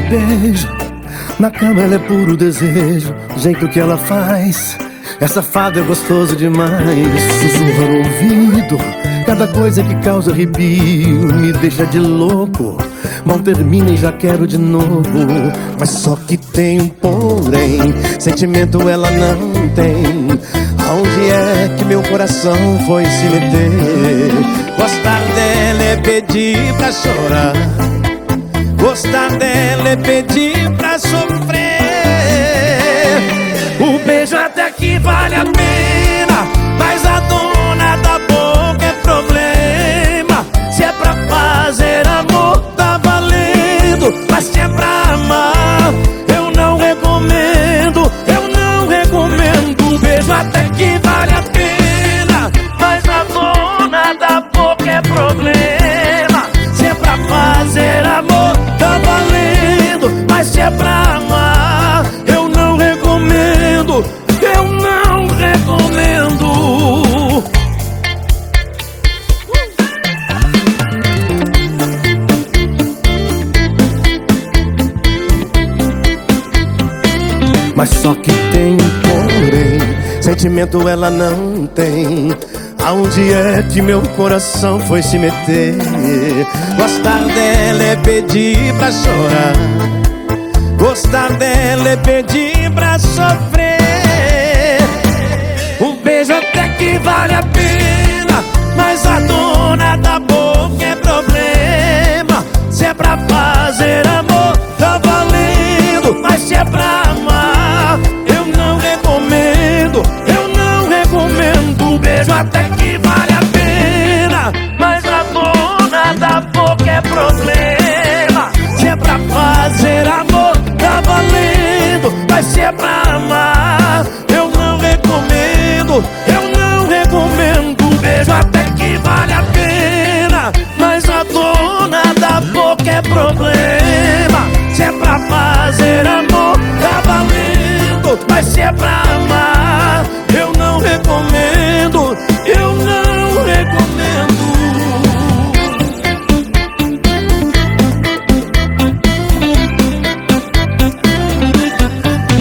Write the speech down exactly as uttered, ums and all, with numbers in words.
beijo, na cama ela é puro desejo. O jeito que ela faz, essa fada é gostoso demais. Sussurra no ouvido, cada coisa que causa arrepio me deixa de louco. Mal termina e já quero de novo. Mas só que tem um porém, sentimento ela não tem. Aonde é que meu coração foi se meter? Gostar dela é pedir pra chorar, gostar dela é pedir pra sofrer. O beijo até que vale a pena, mas a dona da boca é problema. Se é pra fazer amor, tá valendo. Mas se é pra amar, eu não recomendo, eu não recomendo. O beijo até que vale a pena, mas a dona da boca é problema. Se é pra fazer amor, tá valendo. Mas se é pra amar, eu não recomendo, eu não recomendo. Mas só que tem um porém, sentimento ela não tem. Aonde é que meu coração foi se meter? Gostar dela é pedir pra chorar, gostar dela é pedir pra sofrer. Um beijo até que vale a pena, mas a dona da boca é problema. Se é pra fazer amor, tá valendo. Mas se é pra amar, eu não recomendo, eu não recomendo. Um beijo até que vale a pena, mas a dona da boca é problema. Se é pra fazer amor, tá valendo. Mas se é pra amar, eu não recomendo, eu não recomendo. Um beijo até que vale a pena, mas a dona da boca é problema.